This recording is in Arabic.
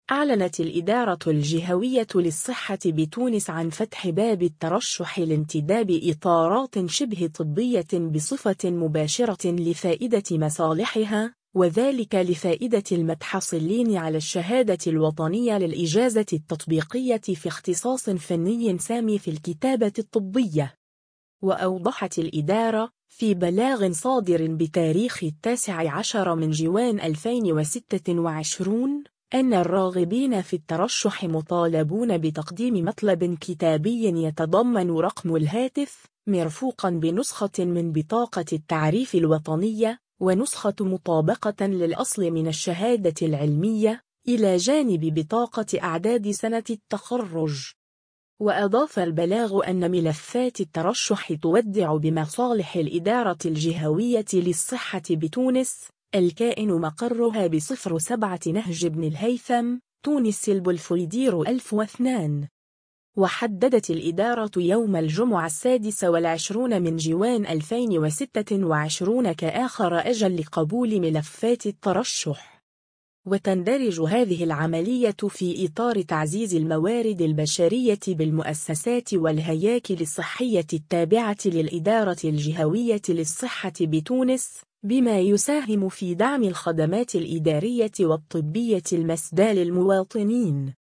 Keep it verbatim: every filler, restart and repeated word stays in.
أعلنت الإدارة الجهوية للصحة بتونس عن فتح باب الترشح لانتداب إطارات شبه طبية بصفة مباشرة لفائدة مصالحها، وذلك لفائدة المتحصلين على الشهادة الوطنية للإجازة التطبيقية في اختصاص فني سامي في الكتابة الطبية. وأوضحت الإدارة في بلاغ صادر بتاريخ التاسع عشر من جوان ألفين وستة وعشرين أن الراغبين في الترشح مطالبون بتقديم مطلب كتابي يتضمن رقم الهاتف مرفوقا بنسخة من بطاقة التعريف الوطنية ونسخة مطابقة للأصل من الشهادة العلمية إلى جانب بطاقة أعداد سنة التخرج. وأضاف البلاغ أن ملفات الترشح تودع بمصالح الإدارة الجهوية للصحة بتونس الكائن مقرها بصفر سبعة نهج بن الهيثم، تونس البلفيدير ألف واثنين. وحددت الإدارة يوم الجمعة السادس والعشرون من جوان ألفين وستة وعشرين كآخر أجل لقبول ملفات الترشح. وتندرج هذه العملية في إطار تعزيز الموارد البشرية بالمؤسسات والهياكل الصحية التابعة للإدارة الجهوية للصحة بتونس، بما يساهم في دعم الخدمات الإدارية والطبية المسدى للمواطنين.